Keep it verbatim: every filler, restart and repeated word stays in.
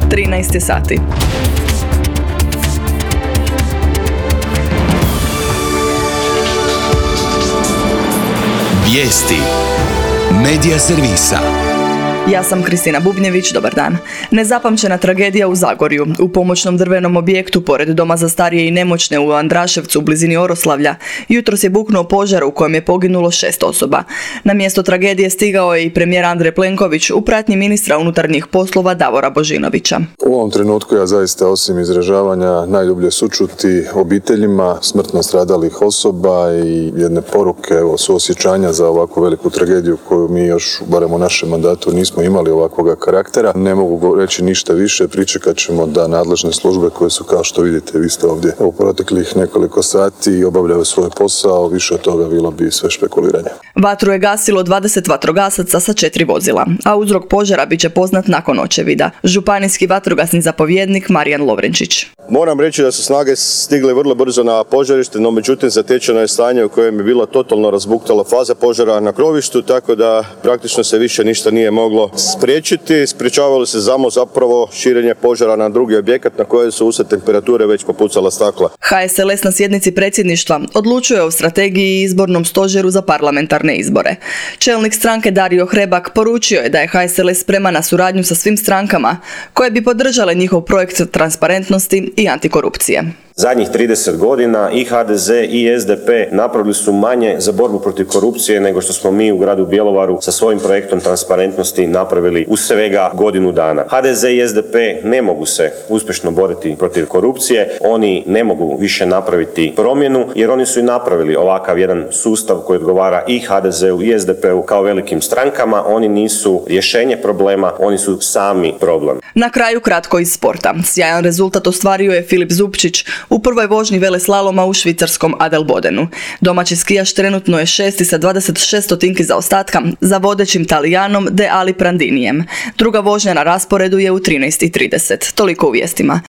trinaest sati. Vijesti Medija servisa. Ja sam Kristina Bubnjević, dobar dan. Nezapamćena tragedija u Zagorju. U pomoćnom drvenom objektu pored doma za starije i nemoćne u Andraševcu u blizini Oroslavlja jutros je buknuo požar u kojem je poginulo šest osoba. Na mjesto tragedije stigao je i premijer Andrej Plenković u pratnji ministra unutarnjih poslova Davora Božinovića. U ovom trenutku ja zaista osim izražavanja najdublje sućuti obiteljima smrtno stradalih osoba i jedne poruke evo, suosjećanja za ovako veliku tragediju koju mi još barem u našem mandatu nismo imali ovakvoga karaktera. Ne mogu reći ništa više, pričekat ćemo da nadležne službe koje su, kao što vidite, vi ste ovdje u proteklih nekoliko sati obavljaju svoj posao, više od toga bilo bi sve špekuliranje. Vatru je gasilo dvadeset vatrogasaca sa četiri vozila, a uzrok požara bit će poznat nakon očevida. Županijski vatrogasni zapovjednik Marijan Lovrenčić. Moram reći da su snage stigle vrlo brzo na požarište, no međutim zatečeno je stanje u kojem je bila totalno razbuktala faza požara na krovištu, tako da praktično se više ništa nije moglo spriječiti. Spriječavalo se samo zapravo širenje požara na drugi objekat na koje su usred temperature već popucala stakla. H S L S na sjednici predsjedništva odlučuje o strategiji i izbornom stožeru za parlamentarne izbore. Čelnik stranke Dario Hrebak poručio je da je H S L S spreman na suradnju sa svim strankama koje bi podržale njihov projekt transparentnosti i antikorupcije. Zadnjih trideset godina i H D Z i S D P napravili su manje za borbu protiv korupcije nego što smo mi u gradu Bjelovaru sa svojim projektom transparentnosti napravili u svega godinu dana. H D Z i S D P ne mogu se uspješno boriti protiv korupcije, oni ne mogu više napraviti promjenu jer oni su i napravili ovakav jedan sustav koji odgovara i H D Z-u i S D P-u kao velikim strankama. Oni nisu rješenje problema, oni su sami problem. Na kraju kratko iz sporta. Sjajan rezultat ostvario je Filip Zupčić u prvoj vožnji veleslaloma u švicarskom Adelbodenu. Domaći skijaš trenutno je šesti sa dvadeset šest stotinki zaostatka za vodećim Talijanom De Ali Prandinijem. Druga vožnja na rasporedu je u trinaest i trideset. Toliko u vijestima.